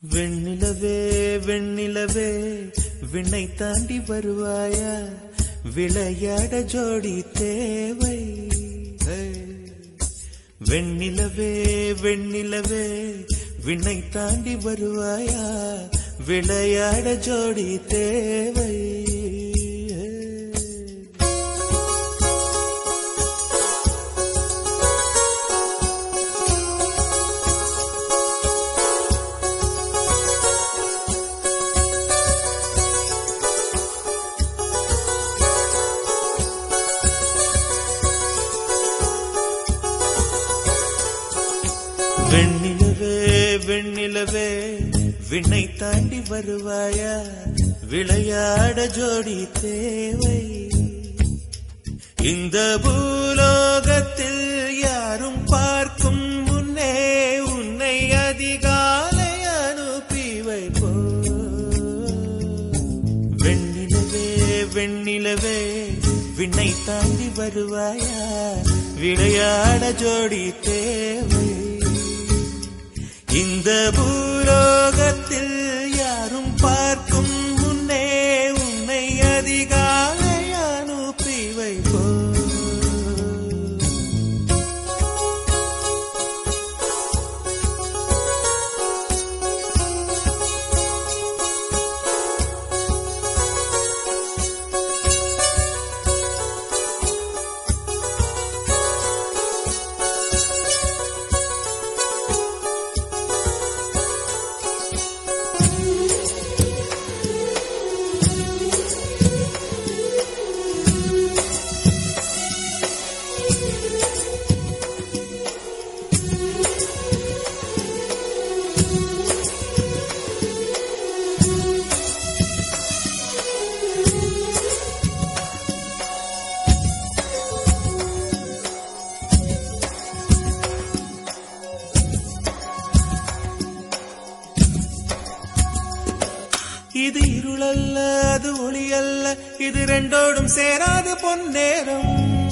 வெண்ணிலவே வெண்ணிலவே விண்ணை தாண்டி வருவாயா, விளையாட ஜோடி தேவை. வெண்ணிலவே வெண்ணிலவே விண்ணை தாண்டி வருவாயா, விளையாட ஜோடி தேவை. வெண்ணிலவே வெண்ணிலவே விண்ணை தாண்டி வருவாயா, விளையாட ஜோடி தேவை. இந்த பூலோகத்தில் யாரும் பார்க்கும் முன்னே உன்னை அதிகாலை அனுப்பி வைப்போ. வெண்ணிலவே வெண்ணிலவே விண்ணை தாண்டி வருவாயா, விளையாட ஜோடி தேவை. இந்த பூலோகத்தில் யாரும் பார்க்கும் முன்னே உன்னை அதிகாலை அனுப்பி வைப்போ. இது இருளல்ல அது ஒளியல்ல, இது ரெண்டோடும் சேராது பொன்னேரம்.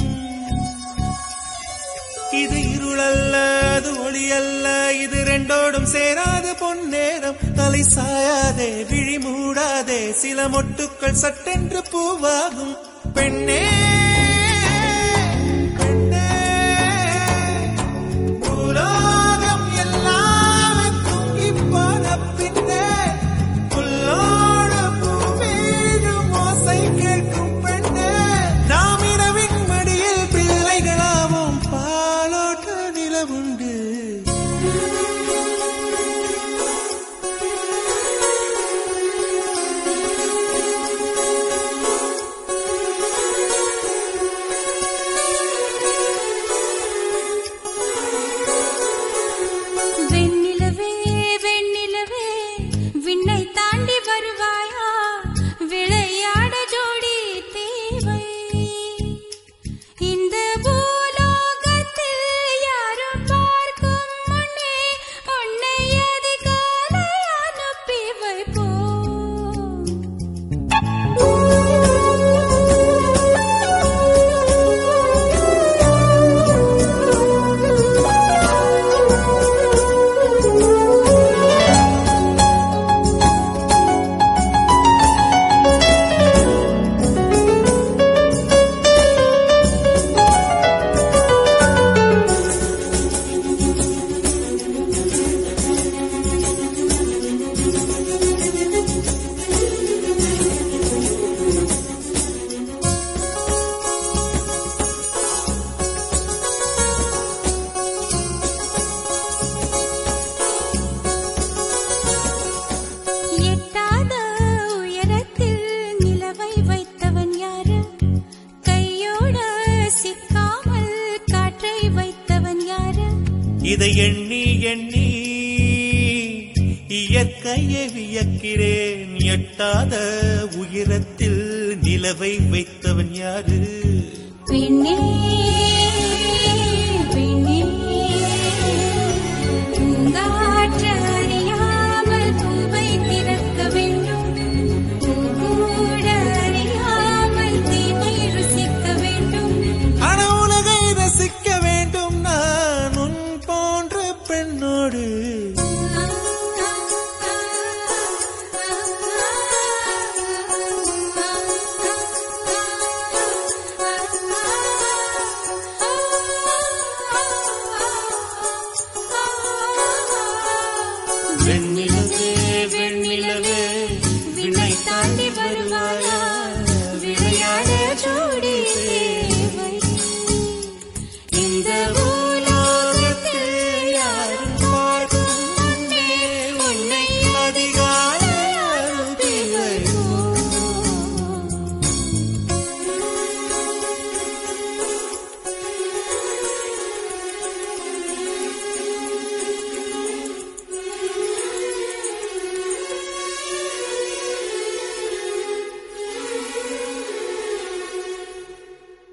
இது இருளல்ல அது ஒளியல்ல, இது ரெண்டோடும் சேராது பொன்னேரம். தலை சாயாதே விழி மூடாதே, சில மொட்டுக்கள் சட்டென்று பூவாகும். பெண்ணே பெண்ணே பூலோகம் எல்லாம் தூங்கி போன பின்னே கேட்கும் பெண்ணே, நாம் இரவின் மடியில் பிள்ளைகளாவும் பாலோட்ட நிலவுண்டு. வெண்ணிலவே வெண்ணிலவே விண்ணை தாண்டி வருவாயா, விளையாட ஜோடி தேவை. இந்த பூலோகத்தில் யாரும் பார்க்கும் முன்னே உன்னை அதிகாலை அனுப்பி வைப்போ. எட்டாத உயரத்தில் நிலவை வைத்தவன் யாரு, கையோட சிக்காமல் காற்றை வைத்தவன் யாரு. இதை எண்ணி எண்ணி இயற்கையை வியக்கிறேன். எட்டாத உயரத்தில் நிலவை வைத்தவன் யாரு. பெண்ணே பெண்ணே